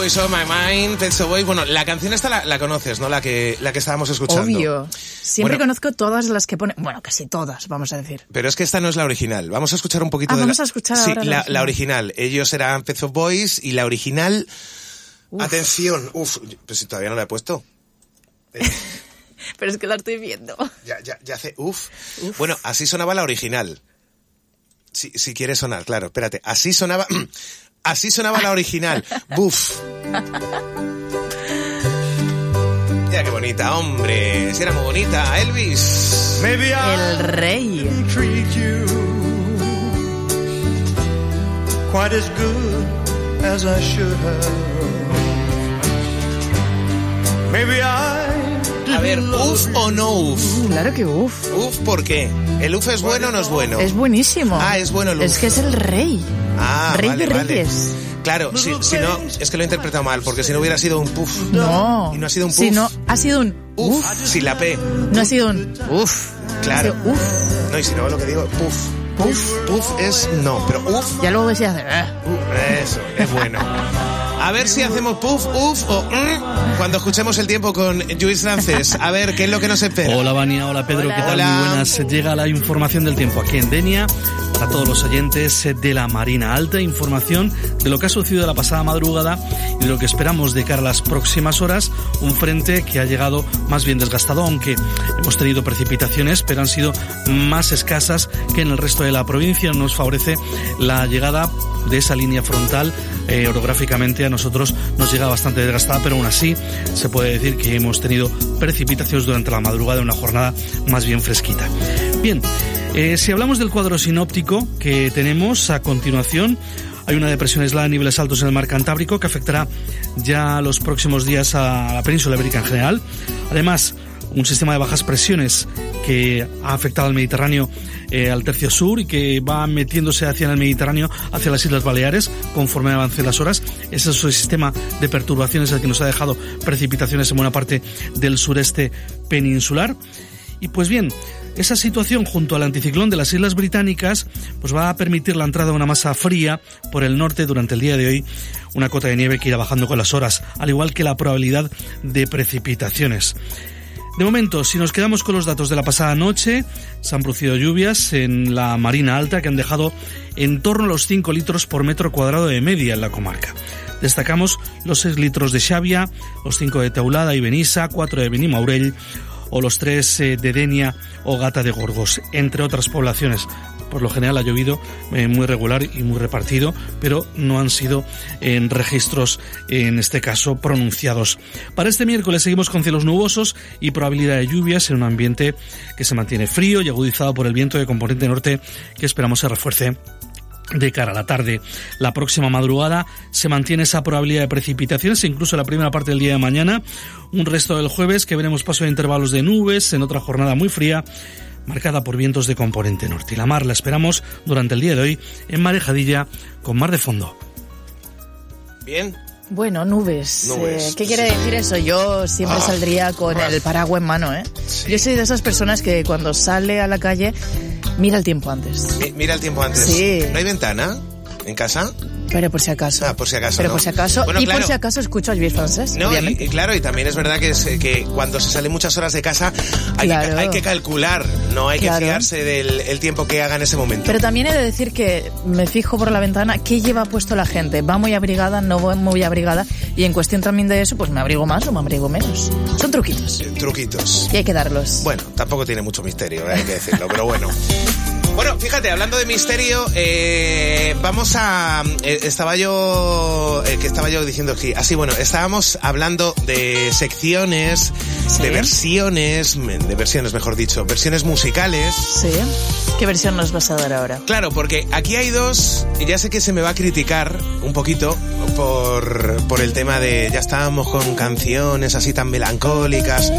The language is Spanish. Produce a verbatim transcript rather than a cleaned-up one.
Boys on My Mind, Pet Shop Boys. Bueno, la canción esta la, la conoces, ¿no? La que, la que estábamos escuchando. Obvio. Siempre bueno, conozco todas las que pone... Bueno, casi todas, vamos a decir. Pero es que esta no es la original. Vamos a escuchar un poquito ah, de vamos la... a escuchar sí, ahora la, la, la original. Ellos eran Pet Shop Boys y la original... Uf. Atención. Uf, pues si todavía no la he puesto. Eh. Pero es que la estoy viendo. Ya, ya, ya hace... Uf. uf. Bueno, así sonaba la original. Si, si quieres sonar, claro. Espérate. Así sonaba... Así sonaba la original. Buf. Mira qué bonita, hombre. Si era muy bonita, Elvis. El rey. Quite as good as I should have. Maybe I A ver, uf o no uf. Claro que uf. Uf, ¿por qué? ¿El uf es bueno o no es bueno? Es buenísimo. Ah, es bueno el uf. Es que es el rey. Ah, rey vale, de reyes. Vale. Claro, si, si no, es que lo he interpretado mal, porque si no hubiera sido un puff. No. Y no ha sido un puff. Si no, ha sido un uf. Sin la P. No ha sido un uf. Claro. Ha sido uf. No, y si no, lo que digo, puff. Puff, puff es no, pero uf. Ya luego decía hacer. Eh. Uh, eso, es bueno. A ver si hacemos puff, uf o mm, cuando escuchemos el tiempo con Lluís Francés. A ver, ¿qué es lo que nos espera? Hola, Vania. Hola, Pedro. Hola. ¿Qué tal? Hola. Muy buenas. Llega la información del tiempo aquí en Denia. Para todos los oyentes de la Marina Alta, información de lo que ha sucedido la pasada madrugada y de lo que esperamos de cara a las próximas horas. Un frente que ha llegado más bien desgastado, aunque hemos tenido precipitaciones, pero han sido más escasas que en el resto de la provincia. Nos favorece la llegada de esa línea frontal. Eh, orográficamente a nosotros nos llega bastante desgastada, pero aún así se puede decir que hemos tenido precipitaciones durante la madrugada, una jornada más bien fresquita. Bien, eh, si hablamos del cuadro sinóptico que tenemos a continuación, hay una depresión aislada a niveles altos en el mar Cantábrico que afectará ya los próximos días a la península ibérica en general. Además, un sistema de bajas presiones que ha afectado al Mediterráneo, eh, al tercio sur, y que va metiéndose hacia el Mediterráneo, hacia las Islas Baleares, conforme avancen las horas. Ese es el sistema de perturbaciones el que nos ha dejado precipitaciones en buena parte del sureste peninsular. Y pues bien, esa situación junto al anticiclón de las Islas Británicas pues va a permitir la entrada de una masa fría por el norte durante el día de hoy, una cota de nieve que irá bajando con las horas, al igual que la probabilidad de precipitaciones. De momento, si nos quedamos con los datos de la pasada noche, se han producido lluvias en la Marina Alta que han dejado en torno a los cinco litros por metro cuadrado de media en la comarca. Destacamos los seis litros de Xavia, los cinco de Teulada y Benissa, cuatro de Benimaurell o los tres de Denia o Gata de Gorgos, entre otras poblaciones. Por lo general ha llovido eh, muy regular y muy repartido, pero no han sido en registros, en este caso, pronunciados. Para este miércoles seguimos con cielos nubosos y probabilidad de lluvias en un ambiente que se mantiene frío y agudizado por el viento de componente norte que esperamos se refuerce de cara a la tarde. La próxima madrugada se mantiene esa probabilidad de precipitaciones, incluso la primera parte del día de mañana. Un resto del jueves que veremos paso de intervalos de nubes en otra jornada muy fría, marcada por vientos de componente norte. Y la mar la esperamos durante el día de hoy en marejadilla con mar de fondo. Bien. Bueno, nubes. nubes. Eh, ¿Qué quiere decir eso? Yo siempre ah, saldría con ah, el paraguas en mano, ¿eh? Sí. Yo soy de esas personas que cuando sale a la calle mira el tiempo antes. Mi, mira el tiempo antes. Sí. ¿No hay ventana en casa? Pero por si acaso. Ah, por si acaso. Pero ¿no? por si acaso. Bueno, y claro. por si acaso escucho a Lluís Francés. No, obviamente. Y, y claro, y también es verdad que, es, que cuando se sale muchas horas de casa hay, claro. que, hay que calcular, no hay claro. que fiarse del el tiempo que haga en ese momento. Pero también he de decir que me fijo por la ventana qué lleva puesto la gente. ¿Va muy abrigada? ¿No va muy abrigada? Y en cuestión también de eso, pues me abrigo más o me abrigo menos. Son truquitos. Eh, truquitos. Y hay que darlos. Bueno, tampoco tiene mucho misterio, hay que decirlo, pero bueno. Bueno, fíjate, hablando de misterio, eh, vamos a... Eh, estaba yo... Eh, que estaba yo diciendo aquí. Así, bueno, estábamos hablando de secciones, ¿sí? de versiones, de versiones, mejor dicho, versiones musicales. Sí. ¿Qué versión nos vas a dar ahora? Claro, porque aquí hay dos, y ya sé que se me va a criticar un poquito por, por el tema de ya estábamos con canciones así tan melancólicas.